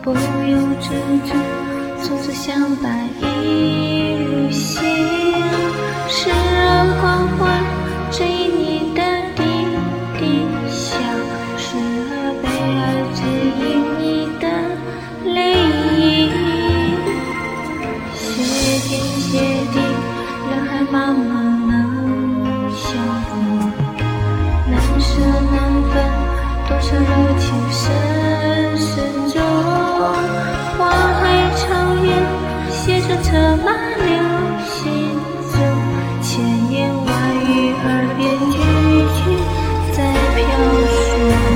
不由自主，从此相伴一路行。时而关怀，质疑你的滴滴笑；时而悲哀，质疑你的泪影。谢天谢地，人海茫茫能相逢，难舍难分，多少柔情深深中。花海草原，写着策马流心中，千言万语耳边句句在飘送。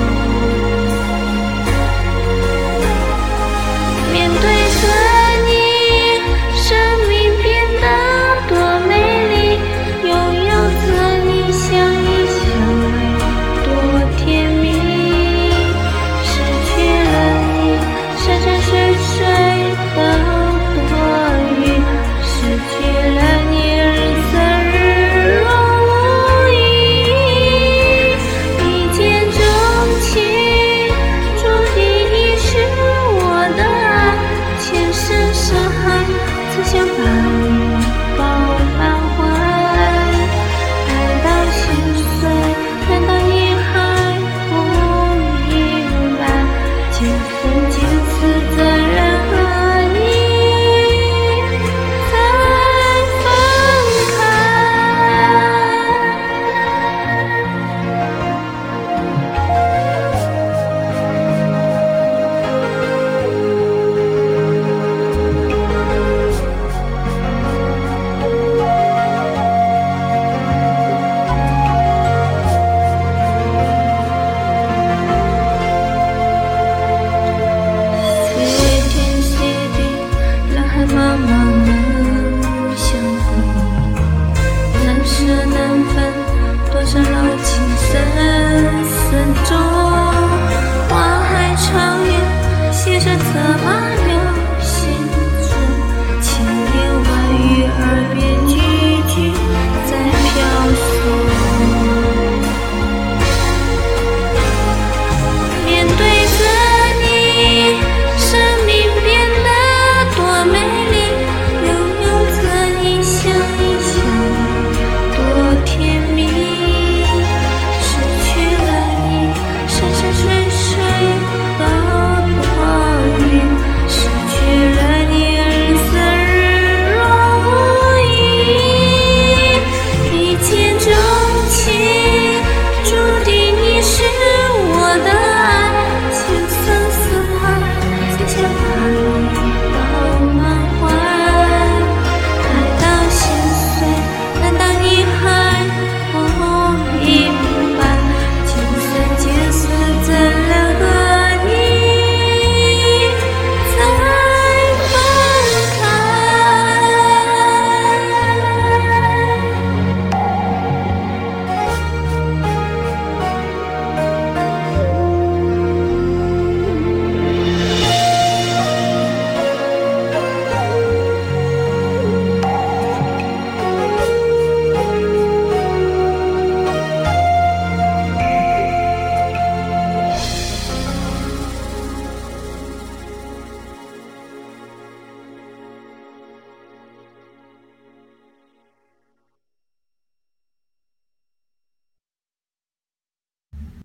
面对着你，生命变得多美丽，拥有着你，相依相偎多甜蜜。失去了你，山山水水都多余；失去了你，日色日落无依。一见钟情，注定已是我的爱，前生深海，只想把你抱满怀。爱到心碎，难道你还不明白？前世